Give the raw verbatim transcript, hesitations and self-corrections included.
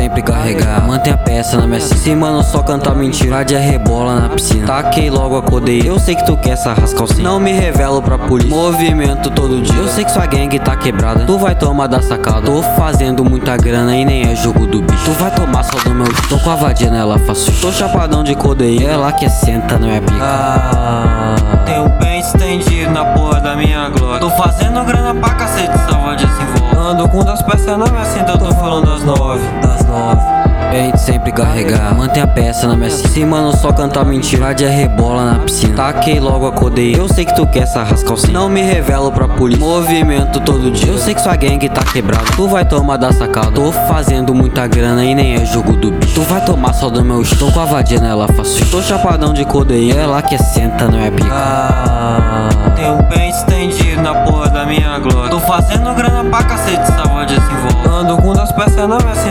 sempre carregar. Mantém a peça na minha cinta. Se mano só cantar mentira, vai de rebola na piscina. Taquei logo, acordei. Eu sei que tu quer essa rascalcinha. Não me revelo pra polícia. Movimento todo dia. Eu sei que sua gangue tá quebrada. Tu vai tomar da sacada. Tô fazendo muita grana e nem é jogo do bicho. Tu vai tomar só do meu. Tô com a vadia nela, faço. Tô chapadão de codeína. Ela que senta, não é pica. Ah, tenho bem estendido na porra da minha glória. Tô fazendo grana pra cacete, salva de se envolve. Ando com das peças na minha cinta, eu tô falando das nove. Das nove. Peito sempre carregar, mantém a peça na minha cinta. Se mano só cantar mentira, vai de rebola na piscina. Taquei logo, acordei. Eu sei que tu quer essa rascalcinha. Não me revelo pra polícia. Movimento todo dia. Eu sei que sua gangue tá quebrada. Tu vai tomar da sacada. Tô fazendo muita grana e nem é jogo do bicho. Tu vai tomar só do meu. Tô com a vadia nela, faço. Tô chapadão de codeína. Ela que senta, não é pica. Ah, tenho bem estendido na porra da minha glória. Tô fazendo grana pra cacete, salva de se envolve. Ando com das peças na minha cinta.